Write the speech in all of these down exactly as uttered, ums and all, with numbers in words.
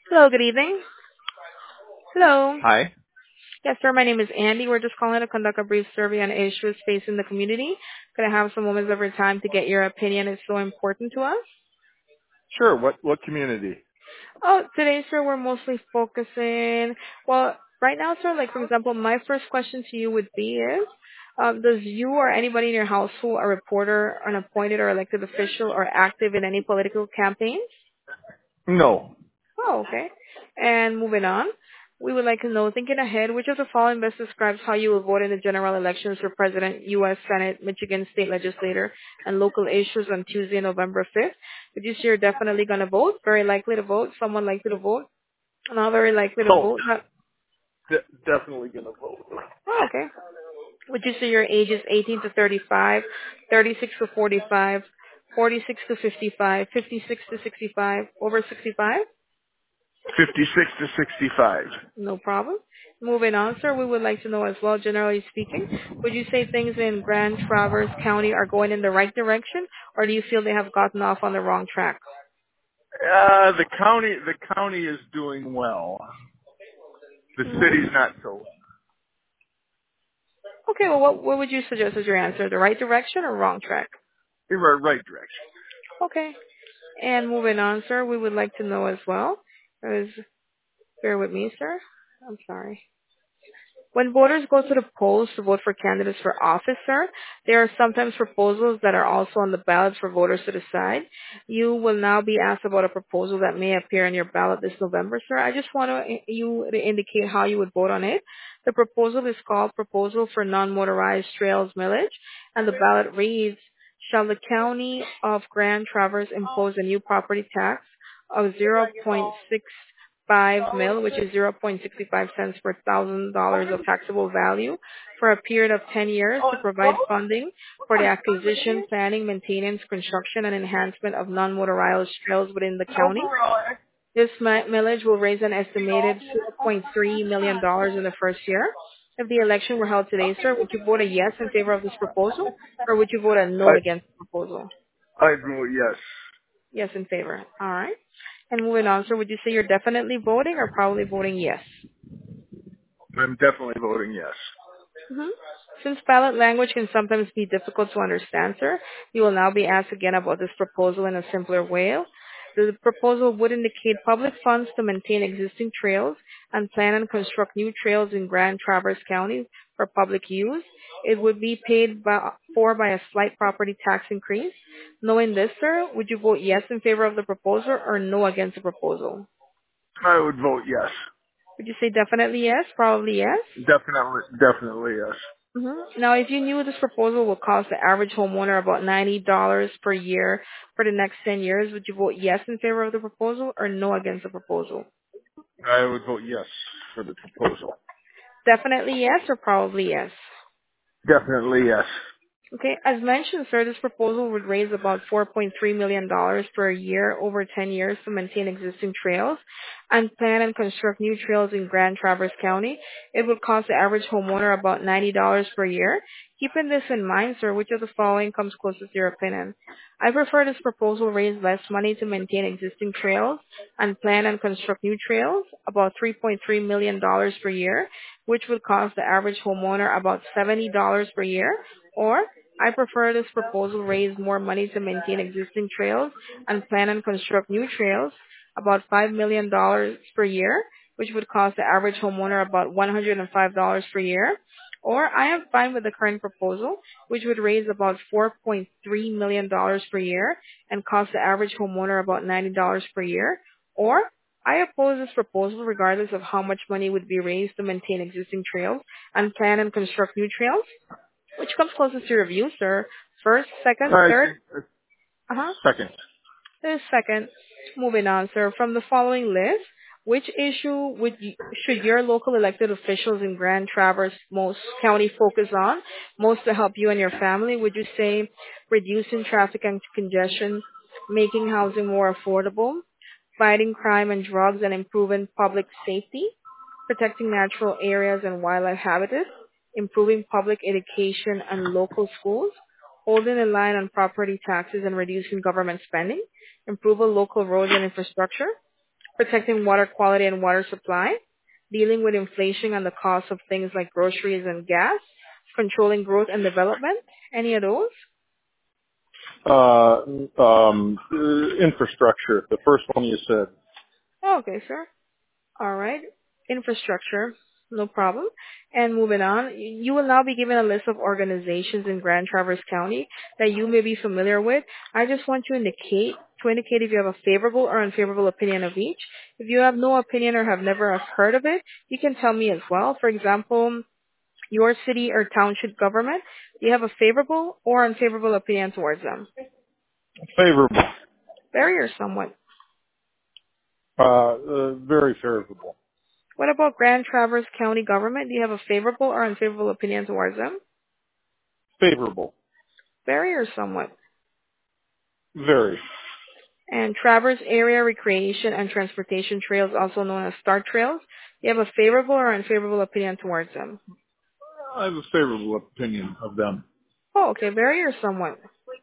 Hello, good evening. Hello. Hi. Yes, sir, my name is Andy. We're just calling to conduct a brief survey on issues facing the community. Could I have some moments of your time to get your opinion? It's so important to us. Sure. What what community? Oh, today, sir, we're mostly focusing, well, right now, sir, like, for example, my first question to you would be is, um, does you or anybody in your household, a reporter, an appointed or elected official, or active in any political campaigns? No. Oh, okay. And moving on, we would like to know, thinking ahead, which of the following best describes how you will vote in the general elections for President, U S. Senate, Michigan State Legislator, and local issues on Tuesday, November fifth? Would you say you're definitely going to vote, very likely to vote, someone likely to vote, not very likely to Oh, vote? Not, de- definitely gonna vote. oh, okay. Would you say your age is eighteen to thirty-five, thirty-six to forty-five, forty-six to fifty-five, fifty-six to sixty-five, over sixty-five? Fifty-six to sixty-five. No problem. Moving on, sir, we would like to know as well, generally speaking, would you say things in Grand Traverse County are going in the right direction, or do you feel they have gotten off on the wrong track? Uh, the county the county is doing well. The Mhm. city's not so. Okay, well, what, what would you suggest as your answer? The right direction or wrong track? In the right direction. Okay. And moving on, sir, we would like to know as well, as, bear with me, sir. I'm sorry. When voters go to the polls to vote for candidates for office, sir, there are sometimes proposals that are also on the ballots for voters to decide. You will now be asked about a proposal that may appear on your ballot this November, sir. I just want to, you to indicate how you would vote on it. The proposal is called Proposal for Non-Motorized Trails Millage, and the ballot reads, shall the County of Grand Traverse impose a new property tax of zero point six five mil, which is zero point six five cents per thousand dollars of taxable value for a period of ten years to provide funding for the acquisition, planning, maintenance, construction, and enhancement of non-motorized trails within the county. This mi- millage will raise an estimated four point three million dollars in the first year. If the election were held today, sir, would you vote a yes in favor of this proposal, or would you vote a no I against the proposal? I vote yes. Yes in favor. All right. And moving on, sir, would you say you're definitely voting or probably voting yes? I'm definitely voting yes. Mhm. Since ballot language can sometimes be difficult to understand, sir, you will now be asked again about this proposal in a simpler way. The proposal would indicate public funds to maintain existing trails and plan and construct new trails in Grand Traverse County for public use. It would be paid by, for by a slight property tax increase. Knowing this, sir, would you vote yes in favor of the proposal or no against the proposal? I would vote yes. Would you say definitely yes, probably yes? Definitely definitely yes. Mm-hmm. Now, if you knew this proposal would cost the average homeowner about ninety dollars per year for the next ten years, would you vote yes in favor of the proposal or no against the proposal? I would vote yes for the proposal. Definitely yes or probably yes? Definitely yes. Okay, as mentioned, sir, this proposal would raise about four point three million dollars per year over ten years to maintain existing trails and plan and construct new trails in Grand Traverse County. It would cost the average homeowner about ninety dollars per year. Keeping this in mind, sir, which of the following comes closest to your opinion? I prefer this proposal raise less money to maintain existing trails and plan and construct new trails, about three point three million dollars per year, which would cost the average homeowner about seventy dollars per year, or I prefer this proposal raise more money to maintain existing trails and plan and construct new trails, about five million dollars per year, which would cost the average homeowner about one hundred five dollars per year. Or I am fine with the current proposal, which would raise about four point three million dollars per year and cost the average homeowner about ninety dollars per year. Or I oppose this proposal regardless of how much money would be raised to maintain existing trails and plan and construct new trails. Which comes closest to your review, sir? First, second, I third? think uh, Uh-huh. second. There's second. Moving on, sir. From the following list, which issue would you, should your local elected officials in Grand Traverse most county focus on most to help you and your family? Would you say reducing traffic and congestion, making housing more affordable, fighting crime and drugs and improving public safety, protecting natural areas and wildlife habitat, improving public education and local schools, holding a line on property taxes and reducing government spending, improve local roads and infrastructure, protecting water quality and water supply, dealing with inflation and the cost of things like groceries and gas, controlling growth and development. Any of those? Uh, um, uh, infrastructure. The first one you said. Oh, okay, sir. All right. Infrastructure, no problem. And moving on, you will now be given a list of organizations in Grand Traverse County that you may be familiar with. I just want you to indicate to indicate if you have a favorable or unfavorable opinion of each. If you have no opinion or have never heard of it, you can tell me as well. For example, your city or township government, do you have a favorable or unfavorable opinion towards them? Favorable. Very or somewhat. Uh, uh, very favorable. What about Grand Traverse County government? Do you have a favorable or unfavorable opinion towards them? Favorable. Very or somewhat. Very. And Traverse Area Recreation and Transportation Trails, also known as STAR Trails, do you have a favorable or unfavorable opinion towards them? I have a favorable opinion of them. Oh, okay. Very or somewhat.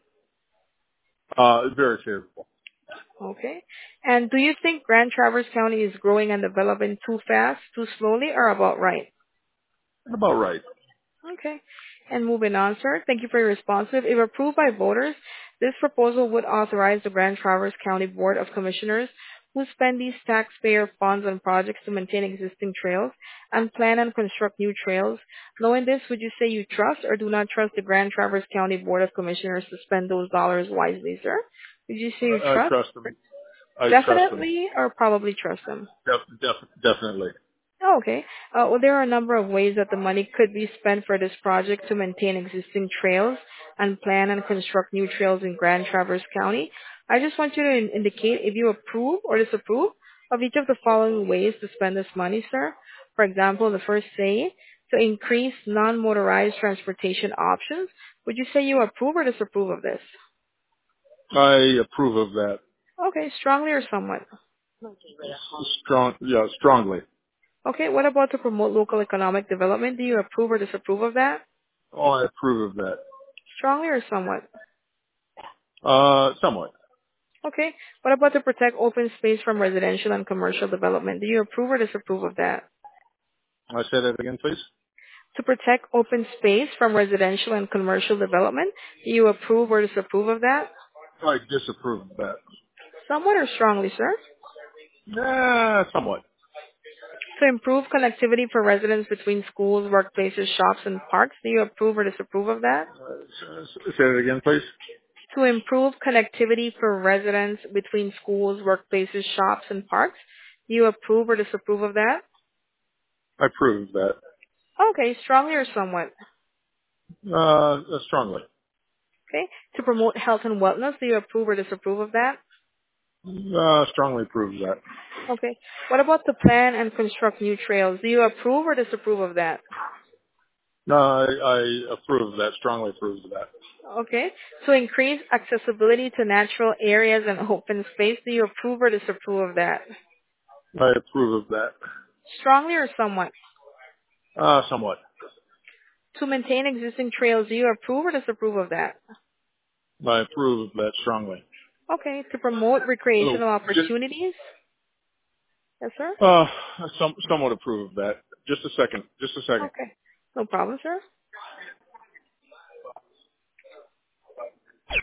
Uh, very favorable. Okay. And do you think Grand Traverse County is growing and developing too fast, too slowly, or about right? About right. Okay. And moving on, sir. Thank you for your responses. If approved by voters, this proposal would authorize the Grand Traverse County Board of Commissioners who spend these taxpayer funds on projects to maintain existing trails and plan and construct new trails. Knowing this, would you say you trust or do not trust the Grand Traverse County Board of Commissioners to spend those dollars wisely, sir? Would you say you I, I trust? trust them. I trust them. Definitely or probably trust them? Def, def, definitely. Oh, okay. Uh, well, there are a number of ways that the money could be spent for this project to maintain existing trails and plan and construct new trails in Grand Traverse County. I just want you to in- indicate if you approve or disapprove of each of the following ways to spend this money, sir. For example, the first say, to increase non-motorized transportation options. Would you say you approve or disapprove of this? I approve of that. Okay, strongly or somewhat? Strong, yeah, strongly. Okay, what about to promote local economic development? Do you approve or disapprove of that? Oh, I approve of that. Strongly or somewhat? Uh, somewhat. Okay. What about to protect open space from residential and commercial development? Do you approve or disapprove of that? I say that again, please. To protect open space from residential and commercial development, do you approve or disapprove of that? I disapprove of that. Somewhat or strongly, sir? Yeah, somewhat. To improve connectivity for residents between schools, workplaces, shops, and parks, do you approve or disapprove of that? Uh, s- s- say that again, please. To improve connectivity for residents between schools, workplaces, shops, and parks, do you approve or disapprove of that? I approve of that. Okay, strongly or somewhat? Uh, strongly. Okay. To promote health and wellness, do you approve or disapprove of that? Uh, strongly approve of that. Okay. What about to plan and construct new trails? Do you approve or disapprove of that? No, I, I approve of that. Strongly approve of that. Okay. To increase accessibility to natural areas and open space, do you approve or disapprove of that? I approve of that. Strongly or somewhat? Uh, somewhat. To maintain existing trails, do you approve or disapprove of that? I approve of that strongly. Okay. To promote Oh, recreational just, opportunities? Yes, sir? uh, some, somewhat approve of that. Just a second. Just a second. Okay. No problem, sir.